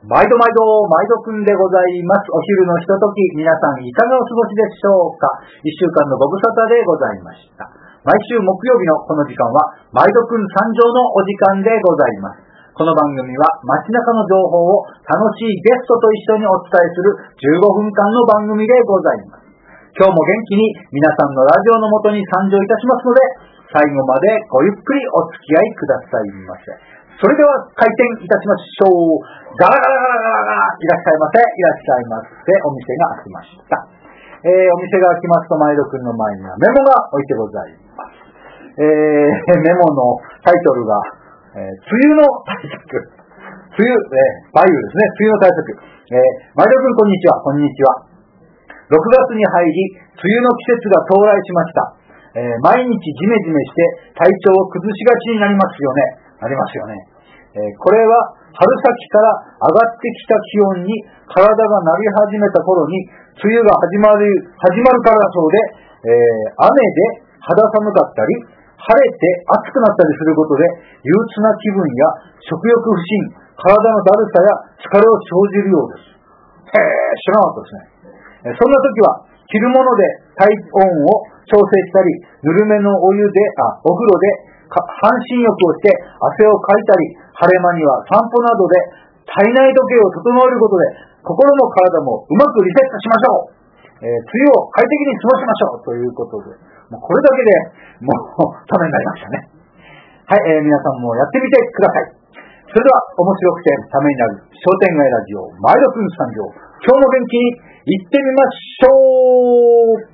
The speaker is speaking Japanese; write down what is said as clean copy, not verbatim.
毎度くんでございます。お昼のひととき、皆さんいかがお過ごしでしょうか。一週間のご無沙汰でございました。毎週木曜日のこの時間は、毎度くん参上のお時間でございます。この番組は街中の情報を楽しいゲストと一緒にお伝えする15分間の番組でございます。今日も元気に皆さんのラジオのもとに参上いたしますので、最後までごゆっくりお付き合いくださいませ。それでは開店いたしましょう。ガラガラガラガラ、いらっしゃいませ、いらっしゃいませ。お店が開きました。お店が開きますと、毎度くんの前にはメモが置いてございます。メモのタイトルが、梅雨の対策。梅雨ですね。梅雨の対策。毎度くんこんにちは。こんにちは。6月に入り、梅雨の季節が到来しました。毎日ジメジメして体調を崩しがちになりますよね。これは春先から上がってきた気温に体が慣れ始めた頃に梅雨が始まるからだそうで、雨で肌寒かったり晴れて暑くなったりすることで憂鬱な気分や食欲不振、体のだるさや疲れを生じるようです。知らなかったですね。そんな時は着るもので体温を調整したり、ぬるめのお風呂で半身浴をして汗をかいたり、晴れ間には散歩などで体内時計を整えることで心も体もうまくリセットしましょう。梅雨を快適に過ごしましょうということで、もうこれだけでもうためになりましたね。はい、皆さんもやってみてください。それでは面白くてためになる商店街ラジオ毎度くん参上。今日も元気に行ってみましょう。